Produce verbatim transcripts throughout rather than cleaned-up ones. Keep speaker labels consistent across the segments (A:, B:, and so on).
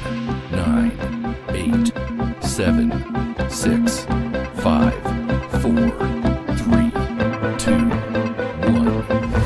A: nine, eight, seven, six, five, four, three, two, one.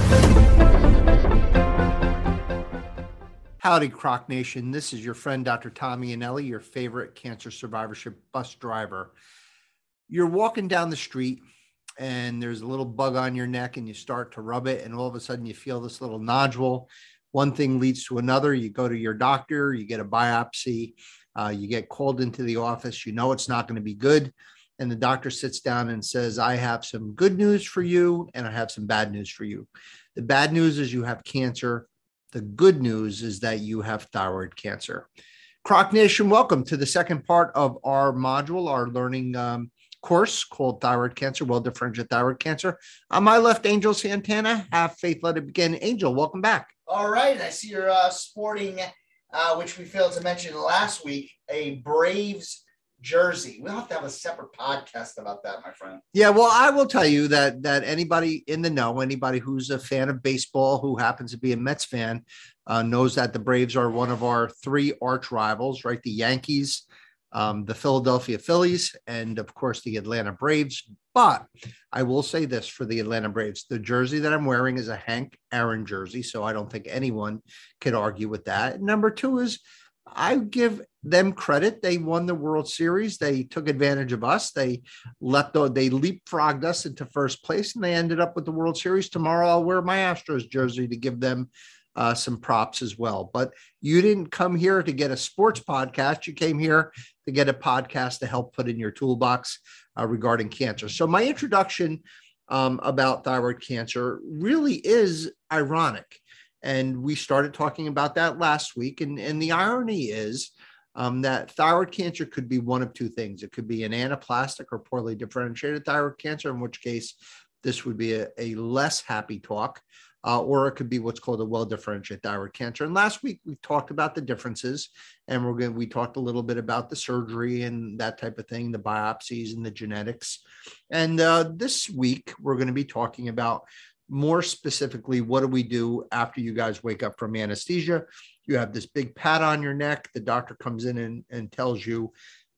B: Howdy, Croc Nation. This is your friend, Doctor Tommy Anelli, your favorite cancer survivorship bus driver. You're walking down the street and there's a little bug on your neck and you start to rub it, and all of a sudden you feel this little nodule. One thing leads to another. You go to your doctor, you get a biopsy, uh, you get called into the office. You know it's not going to be good. And the doctor sits down and says, I have some good news for you and I have some bad news for you. The bad news is you have cancer. The good news is that you have thyroid cancer. Croc Nation, welcome to the second part of our module, our learning um, course called Thyroid Cancer, Well-Differentiated Thyroid Cancer. On my left, Angel Santana. Have faith, let it begin. Angel, welcome back.
C: All right. I see you're uh, sporting, uh, which we failed to mention last week, a Braves jersey. We'll have to have a separate podcast about that, my friend.
B: Yeah, well, I will tell you that that anybody in the know, anybody who's a fan of baseball, who happens to be a Mets fan, uh, knows that the Braves are one of our three arch rivals, right? The Yankees, um, the Philadelphia Phillies, and of course the Atlanta Braves. But I will say this for the Atlanta Braves: the jersey that I'm wearing is a Hank Aaron jersey, so I don't think anyone could argue with that. Number two is, I give them credit. They won the World Series. They took advantage of us. They left, they leapfrogged us into first place, and they ended up with the World Series. Tomorrow, I'll wear my Astros jersey to give them uh, some props as well. But you didn't come here to get a sports podcast. You came here to get a podcast to help put in your toolbox uh, regarding cancer. So my introduction um, about thyroid cancer really is ironic. And we started talking about that last week. And, and the irony is um, that thyroid cancer could be one of two things. It could be an anaplastic or poorly differentiated thyroid cancer, in which case this would be a, a less happy talk, uh, or it could be what's called a well-differentiated thyroid cancer. And last week we talked about the differences, and we're going we talked a little bit about the surgery and that type of thing, the biopsies and the genetics. And uh, this week we're going to be talking about, more specifically, what do we do after you guys wake up from anesthesia? You have this big pad on your neck. The doctor comes in and, and tells you,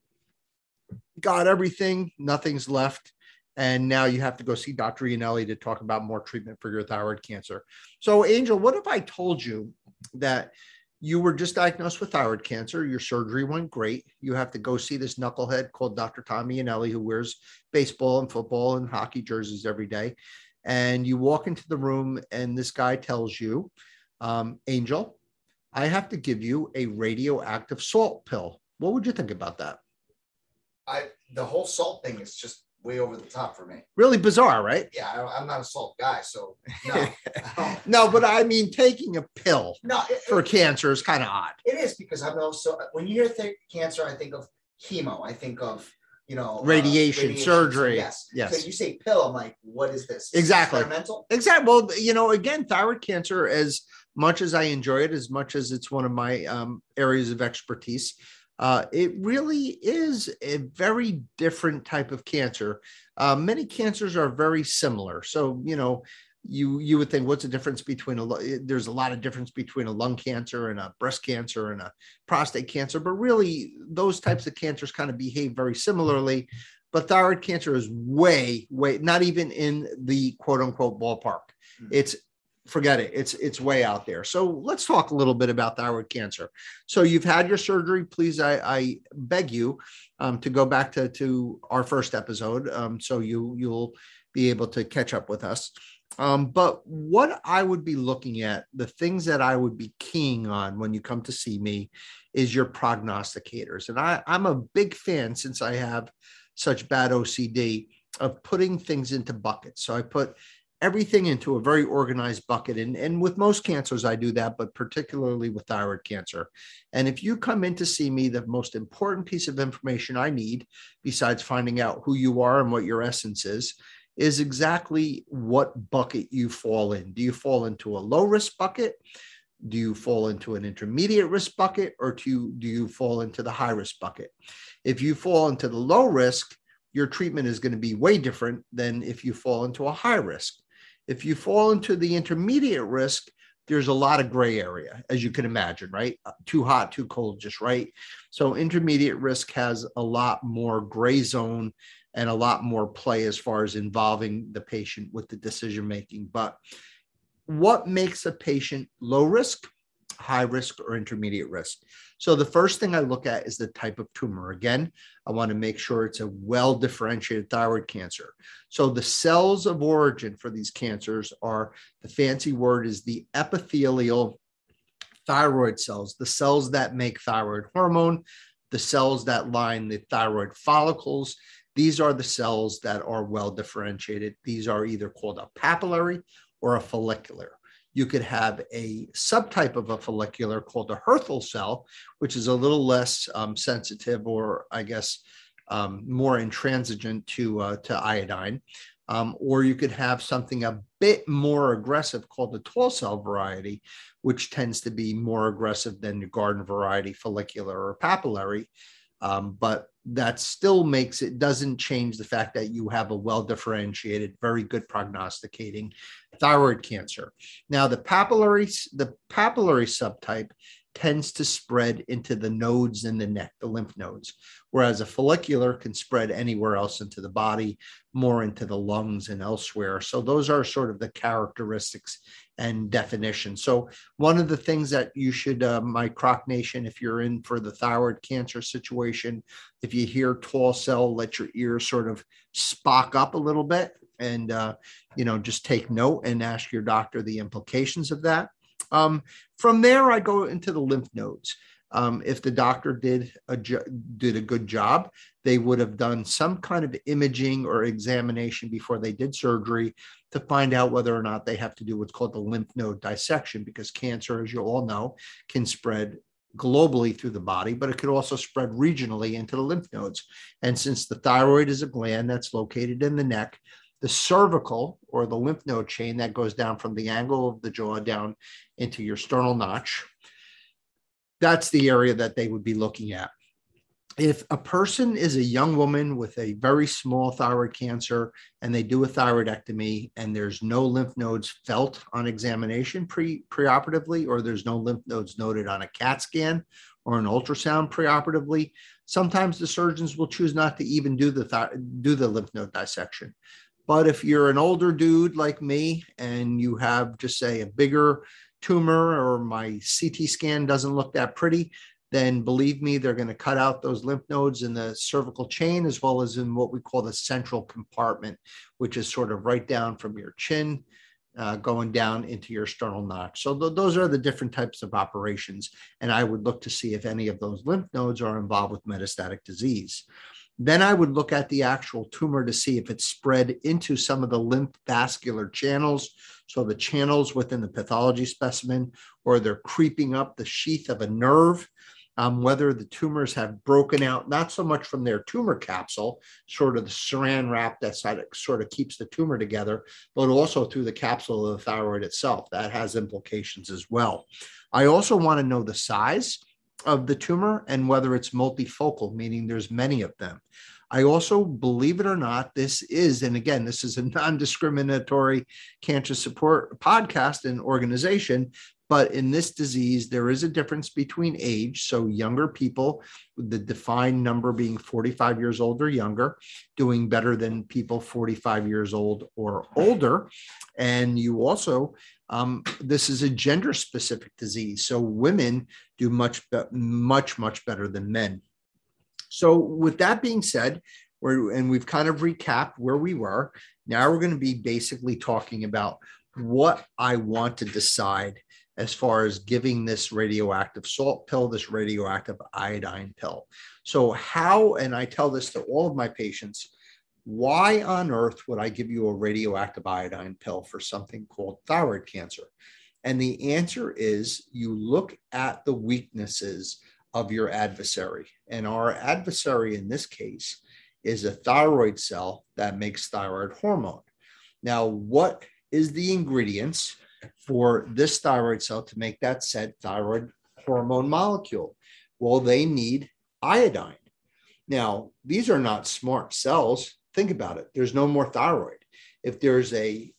B: got everything, nothing's left. And now you have to go see Doctor Anelli to talk about more treatment for your thyroid cancer. So, Angel, what if I told you that you were just diagnosed with thyroid cancer, your surgery went great, you have to go see this knucklehead called Doctor Tommy Anelli, who wears baseball and football and hockey jerseys every day, and you walk into the room and this guy tells you, um, Angel, I have to give you a radioactive salt pill. What would you think about that?
C: I the whole salt thing is just way over the top for me.
B: Really bizarre, right?
C: Yeah, I, I'm not a salt guy, so no.
B: No, but I mean, taking a pill
C: no, it,
B: for
C: it,
B: cancer is kind of odd.
C: It is, because I'm also, when you hear th- cancer, I think of chemo. I think of, you know,
B: radiation,
C: uh, radiation
B: surgery.
C: So yes.
B: Yes.
C: So you say pill, I'm like, what is this?
B: Exactly.
C: Experimental?
B: Exactly. Well, you know, again, thyroid cancer, as much as I enjoy it, as much as it's one of my um, areas of expertise, uh, it really is a very different type of cancer. Uh, many cancers are very similar. So, you know, you you would think, what's the difference between a, there's a lot of difference between a lung cancer and a breast cancer and a prostate cancer, but really those types of cancers kind of behave very similarly. But thyroid cancer is way, way, not even in the quote unquote ballpark. Mm-hmm. It's, forget it. It's, it's way out there. So let's talk a little bit about thyroid cancer. So you've had your surgery. Please, I, I beg you um, to go back to, to our first episode. Um, so you, you'll be able to catch up with us. Um, but what I would be looking at, the things that I would be keying on when you come to see me, is your prognosticators. And I, I'm a big fan, since I have such bad O C D, of putting things into buckets. So I put everything into a very organized bucket. And, and with most cancers, I do that, but particularly with thyroid cancer. And if you come in to see me, the most important piece of information I need, besides finding out who you are and what your essence is, is exactly what bucket you fall in. Do you fall into a low risk bucket? Do you fall into an intermediate risk bucket, or do you, do you fall into the high risk bucket? If you fall into the low risk, your treatment is going to be way different than if you fall into a high risk. If you fall into the intermediate risk, there's a lot of gray area, as you can imagine, right? Too hot, too cold, just right. So intermediate risk has a lot more gray zone and a lot more play as far as involving the patient with the decision making. But what makes a patient low risk, high risk, or intermediate risk? So the first thing I look at is the type of tumor. Again, I want to make sure it's a well-differentiated thyroid cancer. So the cells of origin for these cancers are, the fancy word is the epithelial thyroid cells, the cells that make thyroid hormone, the cells that line the thyroid follicles. These are the cells that are well-differentiated. These are either called a papillary or a follicular. You could have a subtype of a follicular called a Hürthle cell, which is a little less um, sensitive, or I guess um, more intransigent to, uh, to iodine. Um, or you could have something a bit more aggressive called the tall cell variety, which tends to be more aggressive than the garden variety follicular or papillary. Um, but that still makes it, doesn't change the fact that you have a well-differentiated, very good prognosticating thyroid cancer. Now, the papillary, the papillary subtype tends to spread into the nodes in the neck, the lymph nodes, whereas a follicular can spread anywhere else into the body, more into the lungs and elsewhere. So those are sort of the characteristics and definitions. So one of the things that you should, uh, my Croc Nation, if you're in for the thyroid cancer situation, if you hear tall cell, let your ears sort of spock up a little bit, and, uh, you know, just take note and ask your doctor the implications of that. Um, from there, I go into the lymph nodes. Um, if the doctor did a, did a good job, they would have done some kind of imaging or examination before they did surgery to find out whether or not they have to do what's called the lymph node dissection, because cancer, as you all know, can spread globally through the body, but it could also spread regionally into the lymph nodes. And since the thyroid is a gland that's located in the neck, the cervical, or the lymph node chain that goes down from the angle of the jaw down into your sternal notch, that's the area that they would be looking at. If a person is a young woman with a very small thyroid cancer and they do a thyroidectomy and there's no lymph nodes felt on examination pre preoperatively, or there's no lymph nodes noted on a CAT scan or an ultrasound preoperatively, sometimes the surgeons will choose not to even do the th- do the lymph node dissection. But if you're an older dude like me and you have, just say, a bigger tumor, or my C T scan doesn't look that pretty, then believe me, they're going to cut out those lymph nodes in the cervical chain, as well as in what we call the central compartment, which is sort of right down from your chin, uh, going down into your sternal notch. So th- those are the different types of operations. And I would look to see if any of those lymph nodes are involved with metastatic disease. Then I would look at the actual tumor to see if it's spread into some of the lymph vascular channels. So the channels within the pathology specimen, or they're creeping up the sheath of a nerve. Um, whether the tumors have broken out, not so much from their tumor capsule, sort of the saran wrap that sort of keeps the tumor together, but also through the capsule of the thyroid itself. That has implications as well. I also want to know the size of the tumor and whether it's multifocal, meaning there's many of them. I also, believe it or not, this is, and again, this is a non-discriminatory cancer support podcast and organization, but in this disease, there is a difference between age. So younger people, the defined number being forty-five years old or younger, doing better than people forty-five years old or older. And you also, um, this is a gender-specific disease. So women do much, much, much better than men. So with that being said, we're, and we've kind of recapped where we were, now we're going to be basically talking about what I want to decide as far as giving this radioactive salt pill, this radioactive iodine pill. So how, and I tell this to all of my patients, why on earth would I give you a radioactive iodine pill for something called thyroid cancer? And the answer is, you look at the weaknesses of your adversary. And our adversary in this case is a thyroid cell that makes thyroid hormone. Now, what is the ingredients for this thyroid cell to make that said thyroid hormone molecule? Well, they need iodine. Now, these are not smart cells. Think about it. There's no more thyroid. If there's a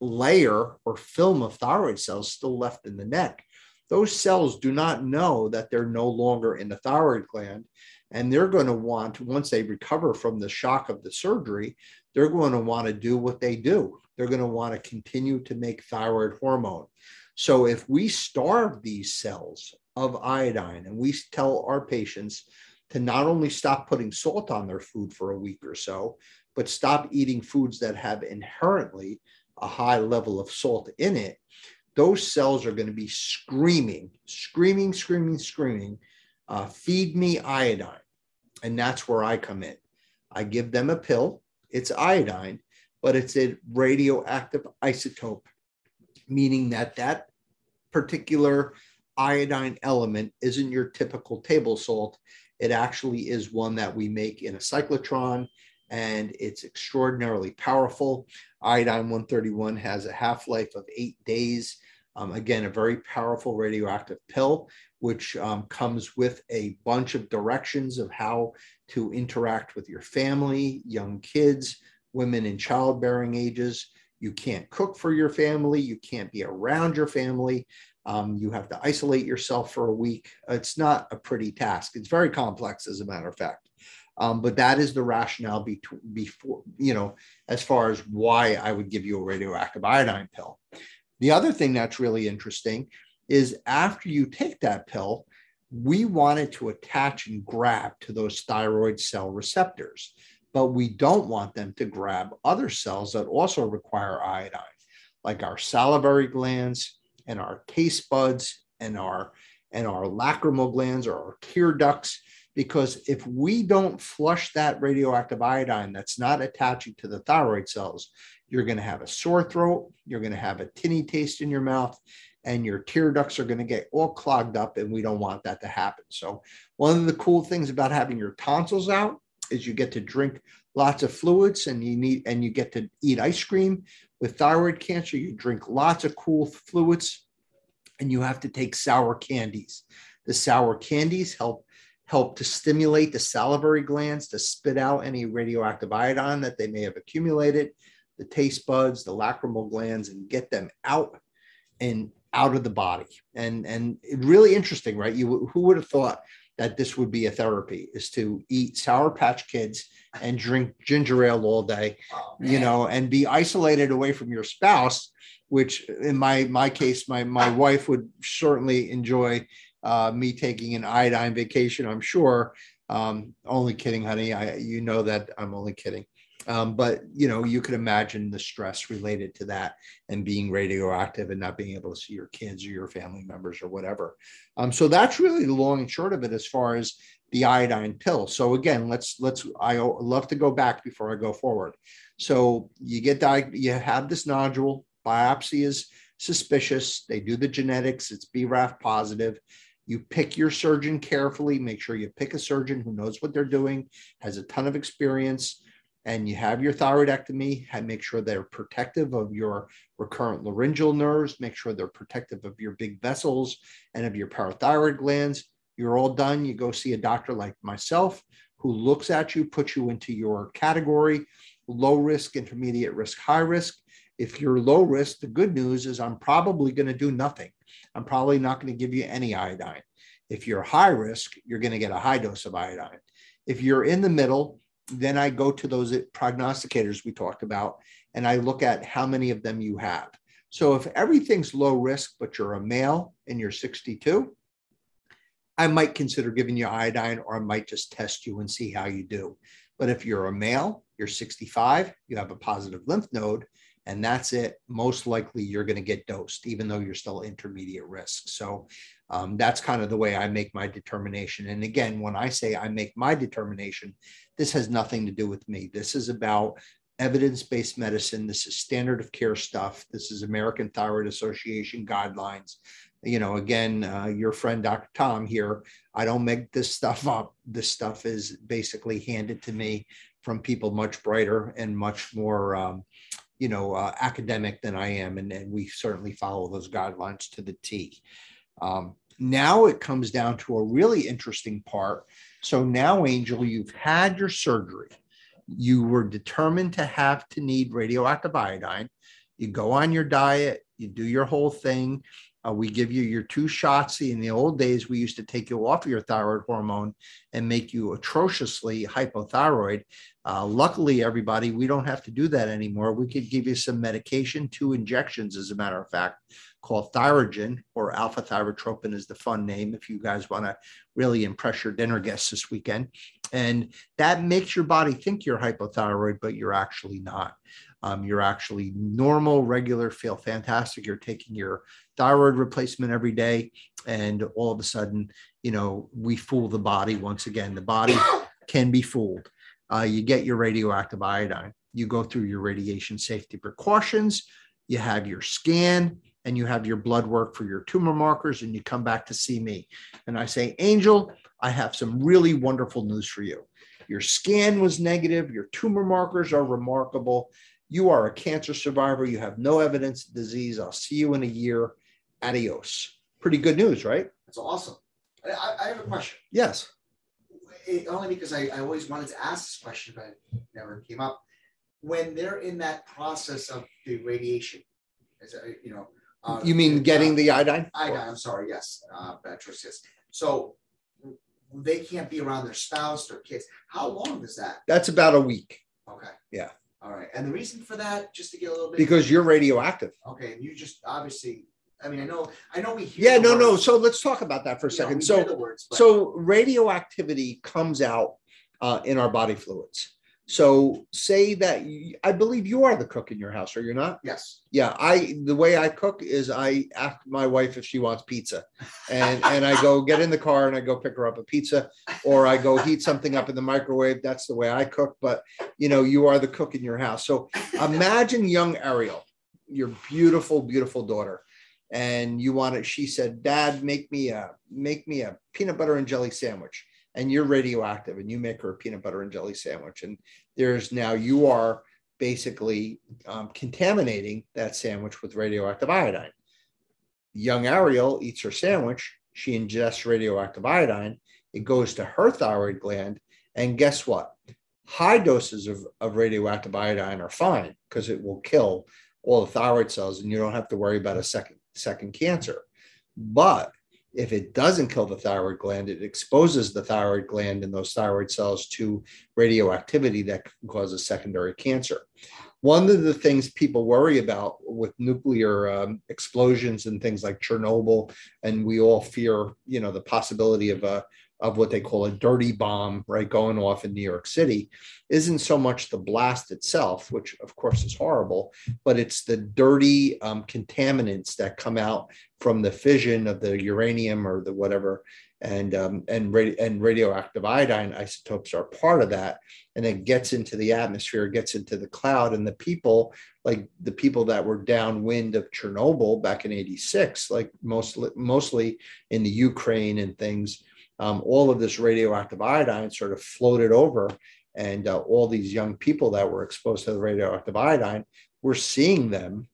B: layer or film of thyroid cells still left in the neck. Those cells do not know that they're no longer in the thyroid gland. And they're going to want, once they recover from the shock of the surgery, they're going to want to do what they do. They're going to want to continue to make thyroid hormone. So if we starve these cells of iodine and we tell our patients to not only stop putting salt on their food for a week or so, but stop eating foods that have inherently a high level of salt in it, those cells are going to be screaming, screaming, screaming, screaming, uh, feed me iodine. And that's where I come in. I give them a pill. It's iodine, but it's a radioactive isotope, meaning that that particular iodine element isn't your typical table salt. It actually is one that we make in a cyclotron, and it's extraordinarily powerful. Iodine one thirty-one has a half-life of eight days. Um, again, a very powerful radioactive pill, which um, comes with a bunch of directions of how to interact with your family, young kids, women in childbearing ages. You can't cook for your family. You can't be around your family. Um, you have to isolate yourself for a week. It's not a pretty task. It's very complex, as a matter of fact. Um, but that is the rationale be- before, you know, as far as why I would give you a radioactive iodine pill. The other thing that's really interesting is after you take that pill, we want it to attach and grab to those thyroid cell receptors, but we don't want them to grab other cells that also require iodine, like our salivary glands and our taste buds and our, and our lacrimal glands or our tear ducts. Because if we don't flush that radioactive iodine that's not attaching to the thyroid cells, you're going to have a sore throat, you're going to have a tinny taste in your mouth, and your tear ducts are going to get all clogged up, and we don't want that to happen. So one of the cool things about having your tonsils out is you get to drink lots of fluids, and you need and you get to eat ice cream. With thyroid cancer, you drink lots of cool fluids, and you have to take sour candies. The sour candies help help to stimulate the salivary glands to spit out any radioactive iodine that they may have accumulated, the taste buds, the lacrimal glands, and get them out and out of the body. And, and really interesting, right? You, who would have thought that this would be a therapy, is to eat Sour Patch Kids and drink ginger ale all day, oh, you know, and be isolated away from your spouse, which in my, my case, my, my wife would certainly enjoy Uh, me taking an iodine vacation, I'm sure. Um, only kidding, honey. I, you know that I'm only kidding. Um, but, you know, you could imagine the stress related to that and being radioactive and not being able to see your kids or your family members or whatever. Um, so that's really the long and short of it as far as the iodine pill. So again, let's, let's, I love to go back before I go forward. So you get, di- you have this nodule, biopsy is suspicious. They do the genetics. It's B R A F positive. You pick your surgeon carefully, make sure you pick a surgeon who knows what they're doing, has a ton of experience, and you have your thyroidectomy, and make sure they're protective of your recurrent laryngeal nerves, make sure they're protective of your big vessels and of your parathyroid glands. You're all done. You go see a doctor like myself who looks at you, puts you into your category, low risk, intermediate risk, high risk. If you're low risk, the good news is I'm probably going to do nothing. I'm probably not going to give you any iodine. If you're high risk, you're going to get a high dose of iodine. If you're in the middle, then I go to those prognosticators we talked about, and I look at how many of them you have. So if everything's low risk, but you're a male and you're sixty-two, I might consider giving you iodine, or I might just test you and see how you do. But if you're a male, you're sixty-five, you have a positive lymph node, and that's it, most likely you're going to get dosed, even though you're still intermediate risk. So um, that's kind of the way I make my determination. And again, when I say I make my determination, this has nothing to do with me. This is about evidence-based medicine. This is standard of care stuff. This is American Thyroid Association guidelines. You know, again, uh, your friend, Doctor Tom here, I don't make this stuff up. This stuff is basically handed to me from people much brighter and much more um, you know, uh, academic than I am. And, and we certainly follow those guidelines to the T. Um, now it comes down to a really interesting part. So now, Angel, you've had your surgery. You were determined to have to need radioactive iodine. You go on your diet, you do your whole thing. Uh, we give you your two shots. In the old days, we used to take you off of your thyroid hormone and make you atrociously hypothyroid. Uh, luckily, everybody, we don't have to do that anymore. We could give you some medication, two injections, as a matter of fact, called Thyrogen, or alpha thyrotropin is the fun name if you guys want to really impress your dinner guests this weekend. And that makes your body think you're hypothyroid, but you're actually not. Um, you're actually normal, regular, feel fantastic. You're taking your thyroid replacement every day. And all of a sudden, you know, we fool the body once again. The body can be fooled. Uh, you get your radioactive iodine. You go through your radiation safety precautions. You have your scan and you have your blood work for your tumor markers, and you come back to see me. And I say, Angel, I have some really wonderful news for you. Your scan was negative. Your tumor markers are remarkable. You are a cancer survivor. You have no evidence of disease. I'll see you in a year. Adios. Pretty good news, right?
C: That's awesome. I, I have a question.
B: Yes.
C: It, only because I, I always wanted to ask this question, but it never came up. When they're in that process of the radiation, is it, you know, uh,
B: you mean getting
C: uh,
B: the iodine?
C: Iodine, I'm sorry, yes, uh, Beatrice, yes. So they can't be around their spouse, their kids. How long is that?
B: That's about a week.
C: Okay.
B: Yeah.
C: All right. And the reason for that, just to get a little bit.
B: Because you're radioactive.
C: Okay. And you just obviously, I mean, I know, I know we hear.
B: Yeah, no,
C: words.
B: no. So let's talk about that for a
C: You know,
B: second.
C: we
B: So,
C: hear the words, but-
B: so radioactivity comes out uh, in our body fluids. So say that you, I believe you are the cook in your house, are you not?
C: Yes.
B: Yeah, I the way I cook is I ask my wife if she wants pizza, and and I go get in the car and I go pick her up a pizza, or I go heat something up in the microwave. That's the way I cook. But you know, you are the cook in your house. So imagine young Ariel, your beautiful, beautiful daughter, and you want it. She said, "Dad, make me a make me a peanut butter and jelly sandwich." And you're radioactive, and you make her a peanut butter and jelly sandwich. And there's now you are basically um, contaminating that sandwich with radioactive iodine. Young Ariel eats her sandwich. She ingests radioactive iodine. It goes to her thyroid gland. And guess what? High doses of, of radioactive iodine are fine because it will kill all the thyroid cells, and you don't have to worry about a second, second cancer. But if it doesn't kill the thyroid gland, it exposes the thyroid gland and those thyroid cells to radioactivity that can cause a secondary cancer. One of the things people worry about with nuclear um, explosions and things like Chernobyl, and we all fear, you know, the possibility of a of what they call a dirty bomb, right, going off in New York City, isn't so much the blast itself, which of course is horrible, but it's the dirty um, contaminants that come out from the fission of the uranium or the whatever, and um, and, radi- and radioactive iodine isotopes are part of that, and it gets into the atmosphere, gets into the cloud, and the people, like the people that were downwind of Chernobyl back in eighty-six, like mostly mostly in the Ukraine and things. Um, all of this radioactive iodine sort of floated over, and uh, all these young people that were exposed to the radioactive iodine, we're seeing them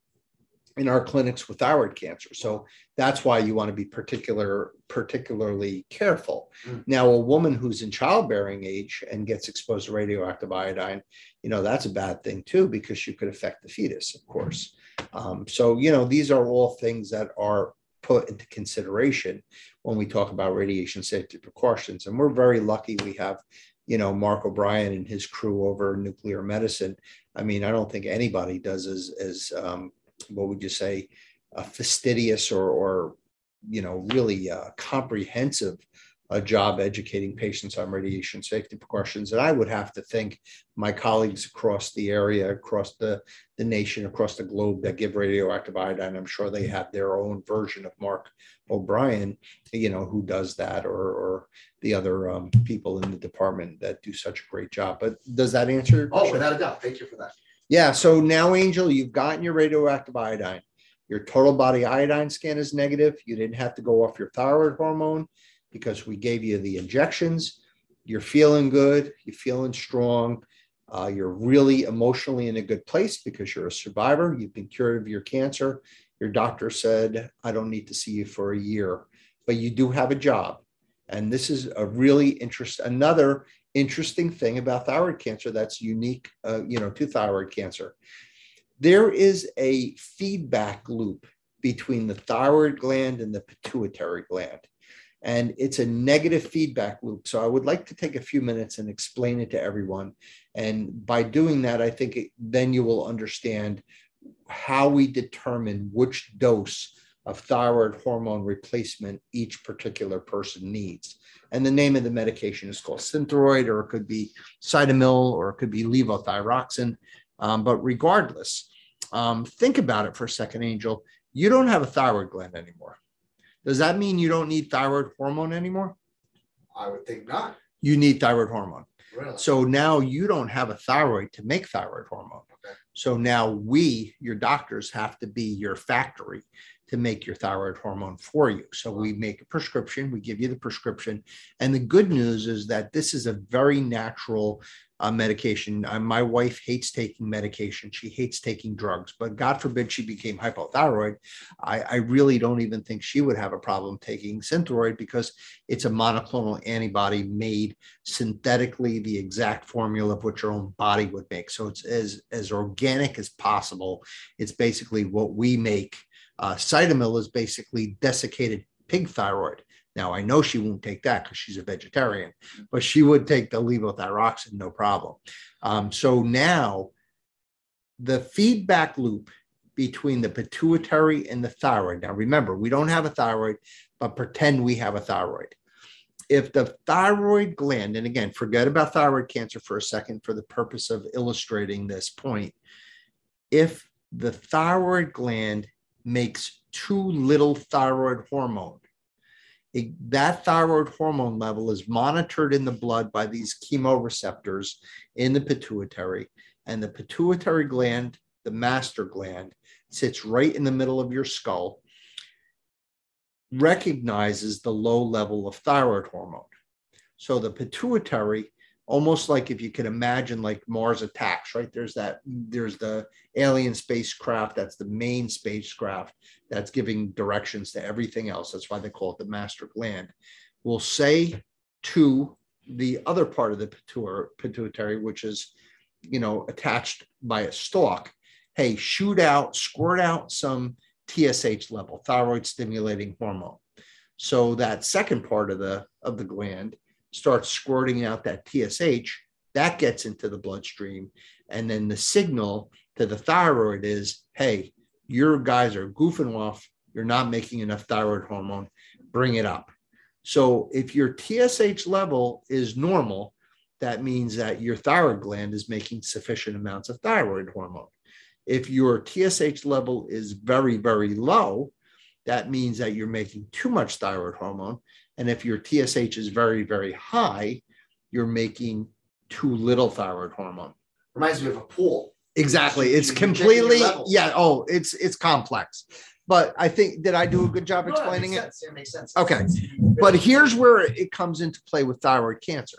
B: in our clinics with thyroid cancer. So that's why you want to be particular, particularly careful. Mm. Now, a woman who's in childbearing age and gets exposed to radioactive iodine, you know, that's a bad thing too, because you could affect the fetus, of course. Um, so, you know, these are all things that are put into consideration when we talk about radiation safety precautions. And we're very lucky we have, you know, Mark O'Brien and his crew over nuclear medicine. I mean, I don't think anybody does as, as um, what would you say, a fastidious or, or you know, really uh, comprehensive a job educating patients on radiation safety precautions. And I would have to think my colleagues across the area, across the, the nation, across the globe that give radioactive iodine, I'm sure they have their own version of Mark O'Brien, you know, who does that, or, or the other um, people in the department that do such a great job. But does that answer your question?
C: Oh, without a doubt. Thank you for that.
B: Yeah. So now, Angel, you've gotten your radioactive iodine. Your total body iodine scan is negative. You didn't have to go off your thyroid hormone because we gave you the injections. You're feeling good. You're feeling strong. Uh, you're really emotionally in a good place because you're a survivor. You've been cured of your cancer. Your doctor said, I don't need to see you for a year, but you do have a job. And this is a really interest, another interesting thing about thyroid cancer that's unique, uh, you know, to thyroid cancer. There is a feedback loop between the thyroid gland and the pituitary gland. And it's a negative feedback loop. So I would like to take a few minutes and explain it to everyone. And by doing that, I think it, then you will understand how we determine which dose of thyroid hormone replacement each particular person needs. And the name of the medication is called Synthroid, or it could be Cytomel, or it could be levothyroxine. Um, but regardless, um, think about it for a second, Angel. You don't have a thyroid gland anymore. Does that mean you don't need thyroid hormone anymore?
C: I would think not.
B: You need thyroid hormone.
C: Really?
B: So now you don't have a thyroid to make thyroid hormone.
C: Okay.
B: So now we, your doctors, have to be your factory to make your thyroid hormone for you. So we make a prescription, we give you the prescription. And the good news is that this is a very natural uh, medication. Uh, my wife hates taking medication. She hates taking drugs, but God forbid she became hypothyroid. I, I really don't even think she would have a problem taking Synthroid, because it's a monoclonal antibody made synthetically, the exact formula of what your own body would make. So it's as, as organic as possible. It's basically what we make. Uh, Cytomel is basically desiccated pig thyroid. Now, I know she won't take that because she's a vegetarian, but she would take the levothyroxine, no problem. Um, so now the feedback loop between the pituitary and the thyroid. Now, remember, we don't have a thyroid, but pretend we have a thyroid. If the thyroid gland, and again, forget about thyroid cancer for a second for the purpose of illustrating this point. If the thyroid gland makes too little thyroid hormone, it, that thyroid hormone level is monitored in the blood by these chemoreceptors in the pituitary, and the pituitary gland, the master gland, sits right in the middle of your skull, recognizes the low level of thyroid hormone. So the pituitary, almost like if you could imagine like Mars Attacks, right? There's that, there's the alien spacecraft, that's the main spacecraft that's giving directions to everything else. That's why they call it the master gland. We'll say to the other part of the pituitary, which is, you know, attached by a stalk, hey, shoot out, squirt out some T S H level, thyroid stimulating hormone. So that second part of the, of the gland starts squirting out that T S H, that gets into the bloodstream. And then the signal to the thyroid is, hey, your guys are goofing off. You're not making enough thyroid hormone. Bring it up. So if your T S H level is normal, that means that your thyroid gland is making sufficient amounts of thyroid hormone. If your T S H level is very, very low, that means that you're making too much thyroid hormone. And if your T S H is very, very high, you're making too little thyroid hormone.
C: Reminds me of a pool.
B: Exactly. It's completely, yeah. Oh, it's, it's complex. But I think, did I do a good job
C: No,
B: explaining
C: that
B: it?
C: It makes sense.
B: Okay. But here's where it comes into play with thyroid cancer.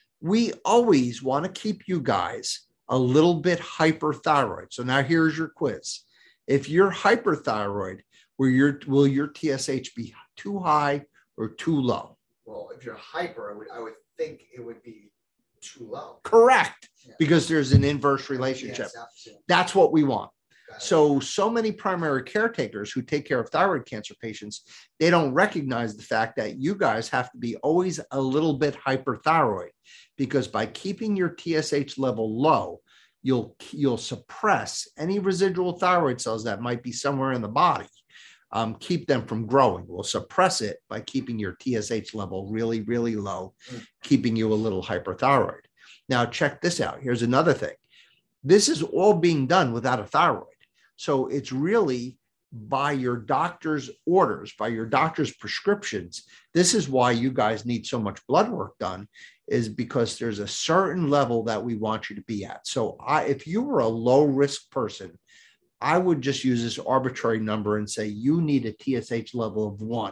B: We always want to keep you guys a little bit hyperthyroid. So now here's your quiz. If you're hyperthyroid, will your, will your T S H be too high or too low?
C: Well, if you're hyper, I would, I would think it would be too low.
B: Correct.
C: Yeah.
B: Because there's an inverse relationship.
C: Yes, absolutely.
B: That's what we want.
C: Got it.
B: So, so many primary caretakers who take care of thyroid cancer patients, they don't recognize the fact that you guys have to be always a little bit hyperthyroid, because by keeping your T S H level low, you'll, you'll suppress any residual thyroid cells that might be somewhere in the body. Um, keep them from growing. We'll suppress it by keeping your T S H level really, really low, mm. keeping you a little hyperthyroid. Now, check this out. Here's another thing. This is all being done without a thyroid. So it's really by your doctor's orders, by your doctor's prescriptions. This is why you guys need so much blood work done, is because there's a certain level that we want you to be at. So I, if you were a low risk person, I would just use this arbitrary number and say you need a T S H level of one.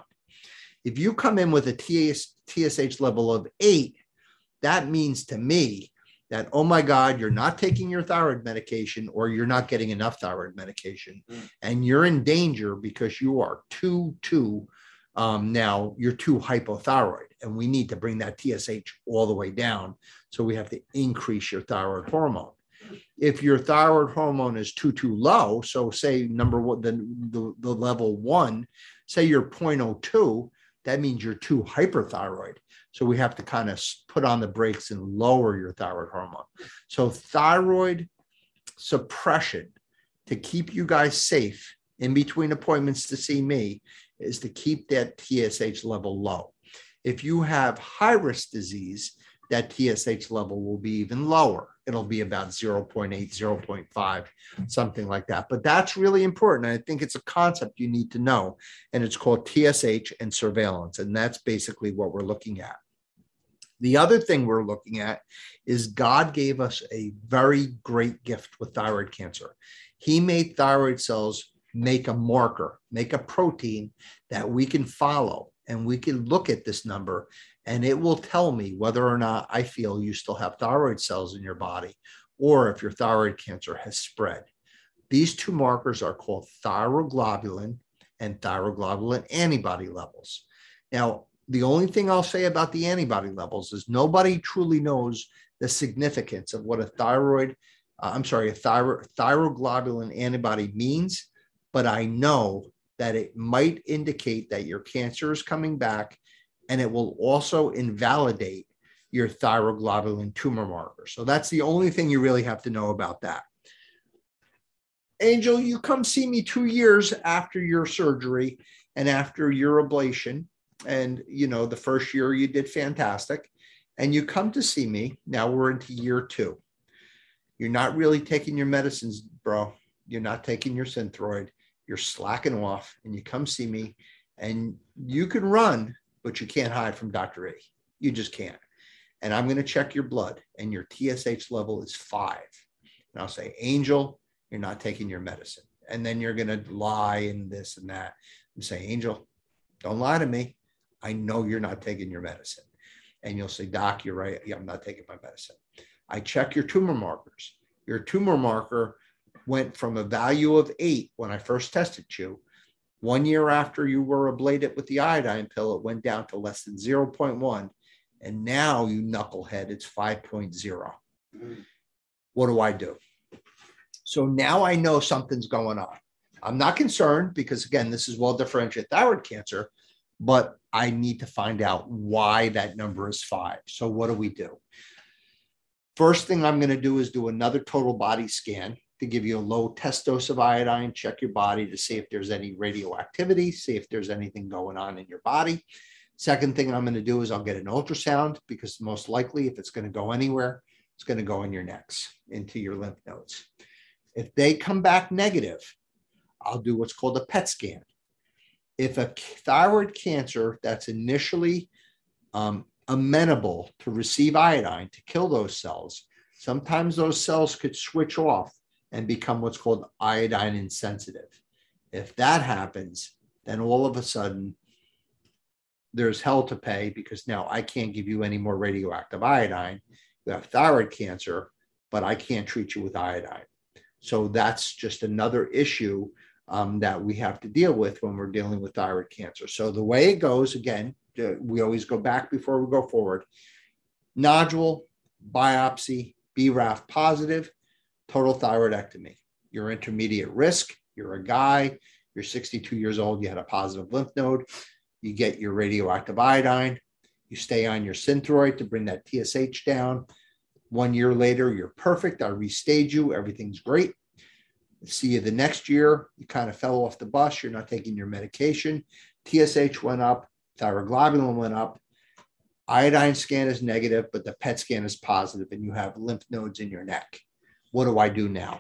B: If you come in with a T S H level of eight, that means to me that, oh my God, you're not taking your thyroid medication, or you're not getting enough thyroid medication, mm. and you're in danger because you are too, too, um, now you're too hypothyroid, and we need to bring that T S H all the way down. So we have to increase your thyroid hormone. If your thyroid hormone is too, too low, so say number one, the, the, the level one, say you're zero point zero two, that means you're too hyperthyroid. So we have to kind of put on the brakes and lower your thyroid hormone. So thyroid suppression to keep you guys safe in between appointments to see me is to keep that T S H level low. If you have high risk disease, that T S H level will be even lower. It'll be about zero point eight, zero point five, something like that. But that's really important. I think it's a concept you need to know. And it's called T S H and surveillance. And that's basically what we're looking at. The other thing we're looking at is God gave us a very great gift with thyroid cancer. He made thyroid cells make a marker, make a protein that we can follow. And we can look at this number and it will tell me whether or not I feel you still have thyroid cells in your body or if your thyroid cancer has spread. These two markers are called thyroglobulin and thyroglobulin antibody levels. Now, the only thing I'll say about the antibody levels is nobody truly knows the significance of what a thyroid, uh, I'm sorry, a thyro- thyroglobulin antibody means, but I know that it might indicate that your cancer is coming back, and it will also invalidate your thyroglobulin tumor marker. So that's the only thing you really have to know about that. Angel, you come see me two years after your surgery and after your ablation. And, you know, the first year you did fantastic. And you come to see me. Now we're into year two. You're not really taking your medicines, bro. You're not taking your Synthroid. You're slacking off, and you come see me, and you can run, but you can't hide from Doctor E. You just can't. And I'm going to check your blood, and your T S H level is five. And I'll say, Angel, you're not taking your medicine. And then you're going to lie and this and that and say, Angel, don't lie to me. I know you're not taking your medicine. And you'll say, Doc, you're right. Yeah, I'm not taking my medicine. I check your tumor markers. Your tumor marker went from a value of eight when I first tested you. One year after you were ablated with the iodine pill, it went down to less than zero point one. And now, you knucklehead, it's five point zero. Mm. What do I do? So now I know something's going on. I'm not concerned because, again, this is well-differentiated thyroid cancer, but I need to find out why that number is five. So what do we do? First thing I'm going to do is do another total body scan to give you a low test dose of iodine, check your body to see if there's any radioactivity, see if there's anything going on in your body. Second thing I'm going to do is I'll get an ultrasound because most likely if it's going to go anywhere, it's going to go in your necks, into your lymph nodes. If they come back negative, I'll do what's called a P E T scan. If a thyroid cancer that's initially um, amenable to receive iodine to kill those cells, sometimes those cells could switch off and become what's called iodine insensitive. If that happens, then all of a sudden there's hell to pay because now I can't give you any more radioactive iodine. You have thyroid cancer, but I can't treat you with iodine. So that's just another issue um, that we have to deal with when we're dealing with thyroid cancer. So the way it goes, again, we always go back before we go forward. Nodule, biopsy, B R A F positive, total thyroidectomy. You're intermediate risk. You're a guy. You're sixty-two years old. You had a positive lymph node. You get your radioactive iodine. You stay on your Synthroid to bring that T S H down. One year later, you're perfect. I restage you. Everything's great. See you the next year. You kind of fell off the bus. You're not taking your medication. T S H went up. Thyroglobulin went up. Iodine scan is negative, but the P E T scan is positive, and you have lymph nodes in your neck. What do I do now?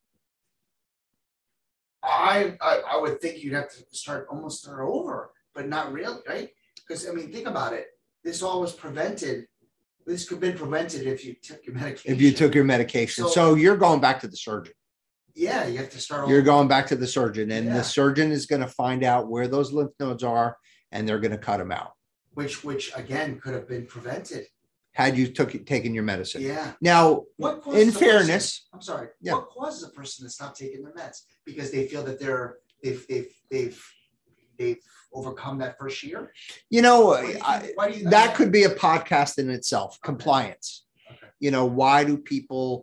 C: I, I I would think you'd have to start almost start over, but not really, right? Because I mean, think about it. This all was prevented. This could have been prevented if you took your medication.
B: If you took your medication. So, so you're going back to the surgeon.
C: Yeah, you have to start over.
B: You're going back to the surgeon, and yeah. the surgeon is going to find out where those lymph nodes are, and they're going to cut them out.
C: Which, which again, could have been prevented.
B: Had you took taken your medicine.
C: Yeah.
B: Now,
C: what
B: in fairness,
C: person, I'm sorry.
B: Yeah.
C: What causes a person to stop taking their meds? Because they feel that they're they've they've they've they've overcome that first year.
B: You know,
C: why do you,
B: I,
C: why do you,
B: that could be a podcast in itself. Okay. Compliance.
C: Okay.
B: You know, why do people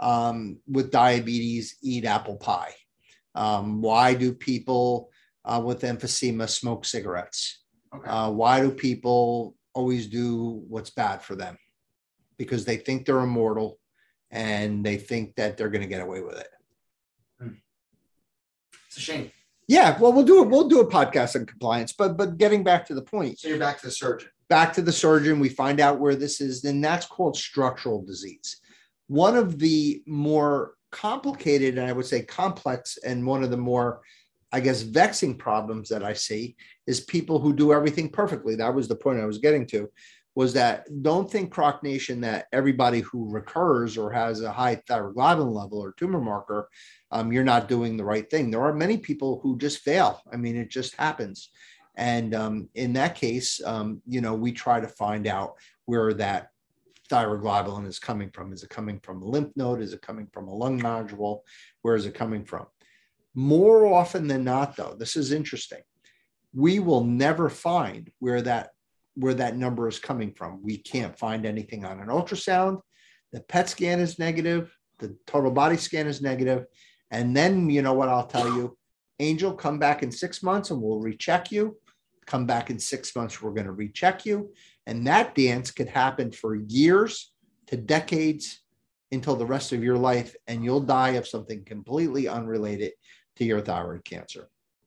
B: um, with diabetes eat apple pie? Um, why do people uh, with emphysema smoke cigarettes?
C: Okay.
B: Uh, why do people always do what's bad for them? Because they think they're immortal and they think that they're going to get away with it.
C: It's a shame.
B: Yeah, well, we'll do it. We'll do a podcast on compliance, but but getting back to the point.
C: So you're back to the surgeon.
B: Back to the surgeon. We find out where this is. Then that's called structural disease. One of the more complicated, and I would say complex, and one of the more, I guess, vexing problems that I see is people who do everything perfectly. That was the point I was getting to. Was that don't think, Croc Nation, that everybody who recurs or has a high thyroglobulin level or tumor marker, um, you're not doing the right thing. There are many people who just fail. I mean, it just happens. And um, in that case, um, you know, we try to find out where that thyroglobulin is coming from. Is it coming from a lymph node? Is it coming from a lung nodule? Where is it coming from? More often than not, though, this is interesting. We will never find where that where that number is coming from. We can't find anything on an ultrasound. The P E T scan is negative. The total body scan is negative. And then, you know what I'll tell you, Angel, come back in six months and we'll recheck you. Come back in six months, we're going to recheck you. And that dance could happen for years to decades until the rest of your life. And you'll die of something completely unrelated to your thyroid cancer.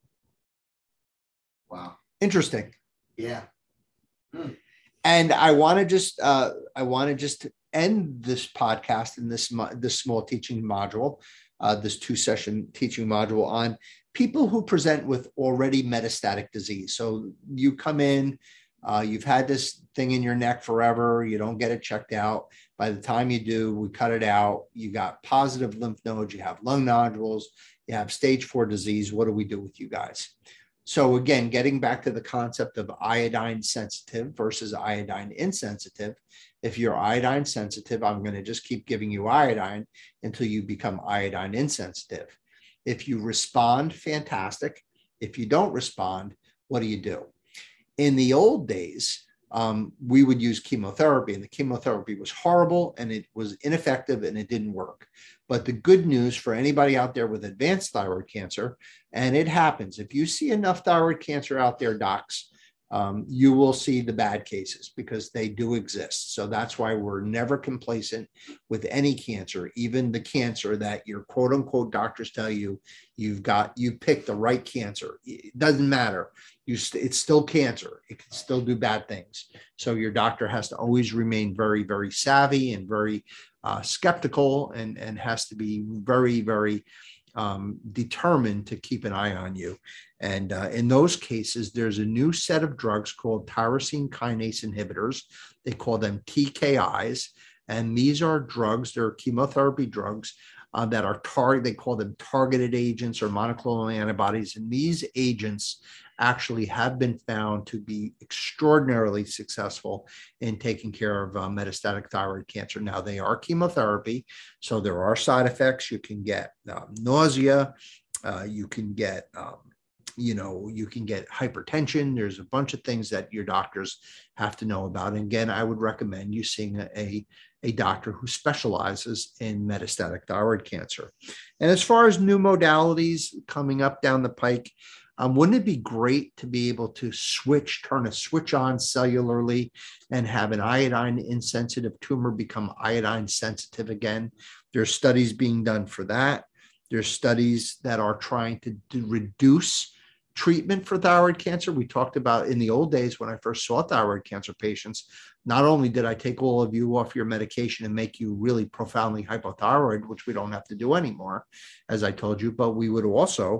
C: Wow.
B: Interesting.
C: Yeah. Hmm.
B: And I want to just uh, I want to just end this podcast in this this small teaching module, uh, this two session teaching module on people who present with already metastatic disease. So you come in, uh, you've had this thing in your neck forever, you don't get it checked out. By the time you do, we cut it out. You got positive lymph nodes, you have lung nodules, you have stage four disease. What do we do with you guys? So again, getting back to the concept of iodine sensitive versus iodine insensitive. If you're iodine sensitive, I'm going to just keep giving you iodine until you become iodine insensitive. If you respond, fantastic. If you don't respond, what do you do? In the old days, um, we would use chemotherapy, and the chemotherapy was horrible and it was ineffective and it didn't work. But the good news for anybody out there with advanced thyroid cancer, and it happens, if you see enough thyroid cancer out there, docs, um, you will see the bad cases because they do exist. So that's why we're never complacent with any cancer, even the cancer that your quote unquote doctors tell you you've got, you picked the right cancer. It doesn't matter. You st- it's still cancer. It can still do bad things. So your doctor has to always remain very, very savvy and very uh, skeptical and, and has to be very, very um, determined to keep an eye on you. And uh, in those cases, there's a new set of drugs called tyrosine kinase inhibitors. They call them T K Is. And these are drugs, they're chemotherapy drugs uh, that are target, they call them targeted agents or monoclonal antibodies. And these agents actually have been found to be extraordinarily successful in taking care of uh, metastatic thyroid cancer. Now, they are chemotherapy, so there are side effects. You can get um, nausea, uh, you can get, um, you know, you can get hypertension. There's a bunch of things that your doctors have to know about. And again, I would recommend you seeing a, a, a doctor who specializes in metastatic thyroid cancer. And as far as new modalities coming up down the pike, Um, wouldn't it be great to be able to switch, turn a switch on cellularly and have an iodine insensitive tumor become iodine sensitive again? There's studies being done for that. There's studies that are trying to do, reduce treatment for thyroid cancer. We talked about in the old days when I first saw thyroid cancer patients, not only did I take all of you off your medication and make you really profoundly hypothyroid, which we don't have to do anymore, as I told you, but we would also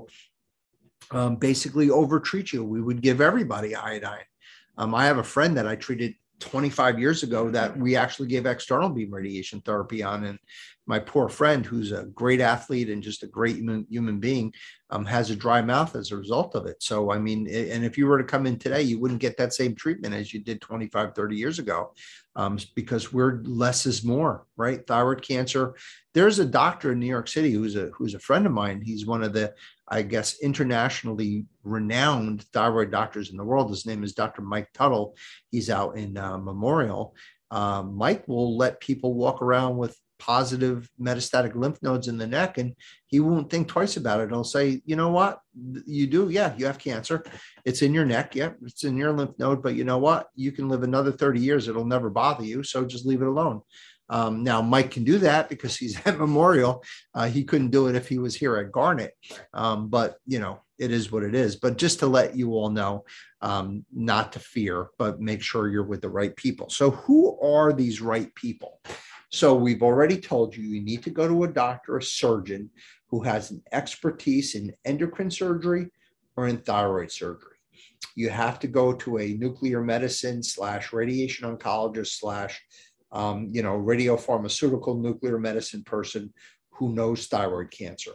B: Um, basically overtreat you. We would give everybody iodine. Um, I have a friend that I treated twenty-five years ago that we actually gave external beam radiation therapy on. And my poor friend, who's a great athlete and just a great human, human being, um, has a dry mouth as a result of it. So, I mean, and if you were to come in today, you wouldn't get that same treatment as you did twenty-five, thirty years ago, um, because we're less is more, right? Thyroid cancer. There's a doctor in New York City who's a, who's a friend of mine. He's one of the, I guess, internationally renowned thyroid doctors in the world. His name is Doctor Mike Tuttle. He's out in uh, Memorial. Um, Mike will let people walk around with positive metastatic lymph nodes in the neck, and he won't think twice about it. He'll say, you know what, you do, yeah, you have cancer. It's in your neck, yeah, it's in your lymph node, but you know what, you can live another thirty years. It'll never bother you, so just leave it alone. Um, now, Mike can do that because he's at Memorial. Uh, he couldn't do it if he was here at Garnet. Um, but, you know, it is what it is. But just to let you all know, um, not to fear, but make sure you're with the right people. So who are these right people? So we've already told you, you need to go to a doctor, a surgeon who has an expertise in endocrine surgery or in thyroid surgery. You have to go to a nuclear medicine slash radiation oncologist slash Um, you know, radiopharmaceutical nuclear medicine person who knows thyroid cancer.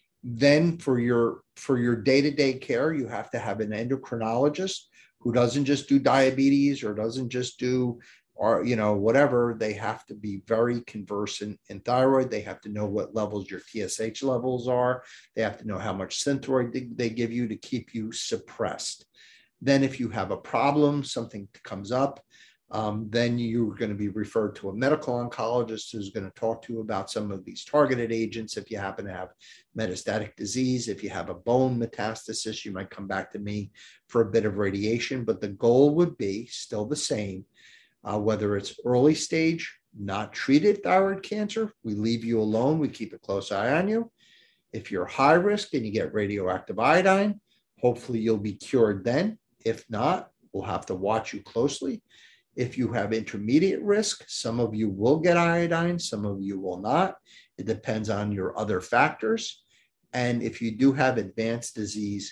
B: Then for your for your day-to-day care, you have to have an endocrinologist who doesn't just do diabetes or doesn't just do, or, you know, whatever. They have to be very conversant in thyroid. They have to know what levels your T S H levels are. They have to know how much Synthroid they, they give you to keep you suppressed. Then if you have a problem, something comes up, Um, then you're going to be referred to a medical oncologist who's going to talk to you about some of these targeted agents. If you happen to have metastatic disease, if you have a bone metastasis, you might come back to me for a bit of radiation. But the goal would be still the same, uh, whether it's early stage, not treated thyroid cancer, we leave you alone. We keep a close eye on you. If you're high risk and you get radioactive iodine, hopefully you'll be cured then. If not, we'll have to watch you closely. If you have intermediate risk, some of you will get iodine, some of you will not. It depends on your other factors. And if you do have advanced disease,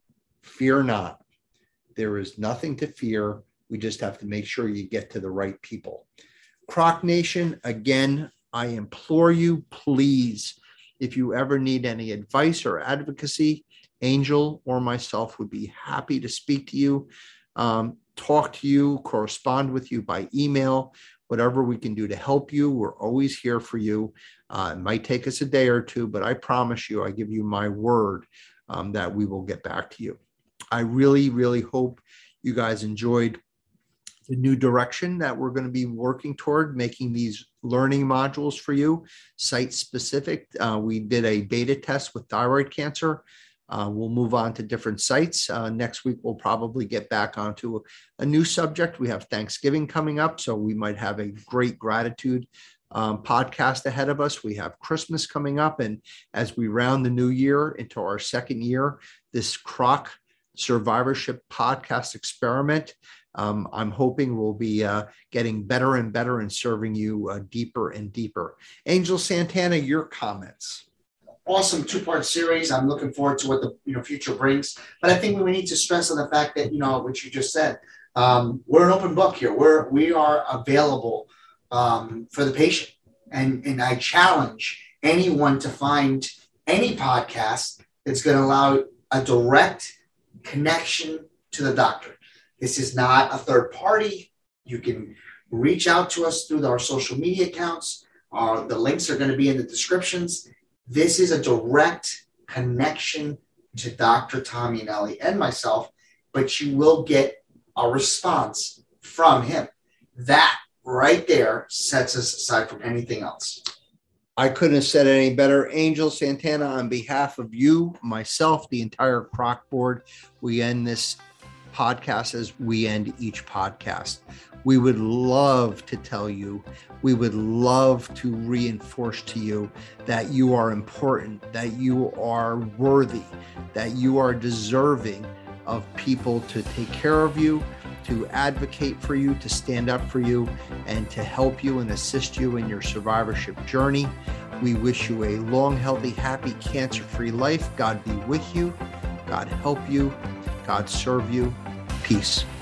B: fear not. There is nothing to fear. We just have to make sure you get to the right people. Croc Nation, again, I implore you, please, if you ever need any advice or advocacy, Angel or myself would be happy to speak to you. Um, talk to you, correspond with you by email, whatever we can do to help you. We're always here for you. Uh, it might take us a day or two, but I promise you, I give you my word um, that we will get back to you. I really, really hope you guys enjoyed the new direction that we're going to be working toward, making these learning modules for you, site specific. Uh, we did a beta test with thyroid cancer. Uh, we'll move on to different sites. Uh, next week, we'll probably get back onto a, a new subject. We have Thanksgiving coming up, so we might have a great gratitude um, podcast ahead of us. We have Christmas coming up, and as we round the new year into our second year, this Croc Survivorship podcast experiment, um, I'm hoping we'll be uh, getting better and better and serving you uh, deeper and deeper. Angel Santana, your comments.
C: Awesome two-part series. I'm looking forward to what the you know future brings. But I think we need to stress on the fact that, you know, what you just said, um, we're an open book here. We're we are available um, for the patient, and and I challenge anyone to find any podcast that's going to allow a direct connection to the doctor. This is not a third party. You can reach out to us through our social media accounts. Uh, the links are going to be in the descriptions. This is a direct connection to Doctor Tommy Anelli and myself, but you will get a response from him. That right there sets us aside from anything else.
B: I couldn't have said it any better. Angel Santana, on behalf of you, myself, the entire Croc board, we end this podcast as we end each podcast. We would love to tell you, we would love to reinforce to you that you are important, that you are worthy, that you are deserving of people to take care of you, to advocate for you, to stand up for you, and to help you and assist you in your survivorship journey. We wish you a long, healthy, happy, cancer-free life. God be with you. God help you. God serve you. Peace.